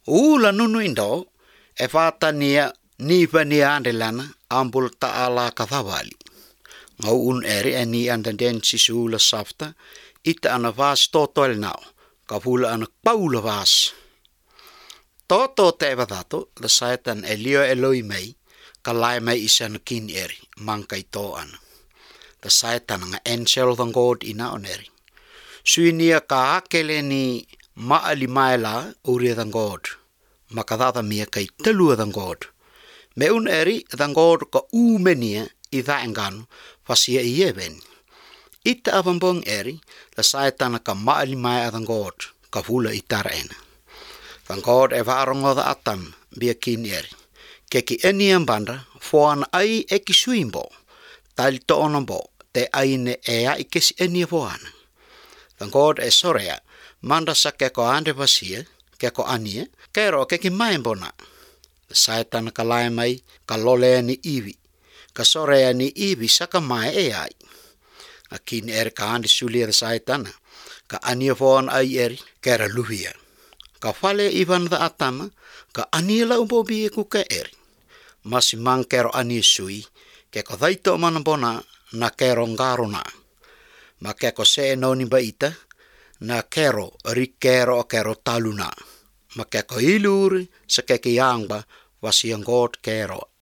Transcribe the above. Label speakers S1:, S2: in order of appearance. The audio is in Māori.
S1: Ula nunu indo e whātania ni vani andelana ambul ta'ala kathawali. Ngau un eri e ni andan si ula safta ita ana vas totoel nao ka pula ana paula vas. Toto te vadato the satan elio eloi mei ka lai mai isan kin eri mangkai to ana. The satan nga angel of God ina oneri. Suinia ka akele ni maali maela uri than God. Makadata mia kai telua than God. Me un eri than God ka umenia I vaenganu fasia ieven. Ita avambong eri the satan ka maali mai than God ka pula itaraena. Than God e varongo the atam bia kin eri. Keki eniam banda foan ai eki suimbo. Tali to onombo te aine ea ikesi enia foana. Than God e sorea manda sa keko ande vasia keko anie kero keki maimbona. The satan ka lai mai ka lolea ni iwi. Ka sorea ni iwi saka mai e ai. Akin eri ka ande sulia the satan ka ania foan ai eri kera luhia. Ka fale ivan the atama ka ania la umbobi e kuka eri. Masimang kero ania sui keko dhaito manambona na kero ngarona. Ma keko se noni baita na kero rikero kero taluna. Ma keko iluri sa keke yangba wasiang God kero.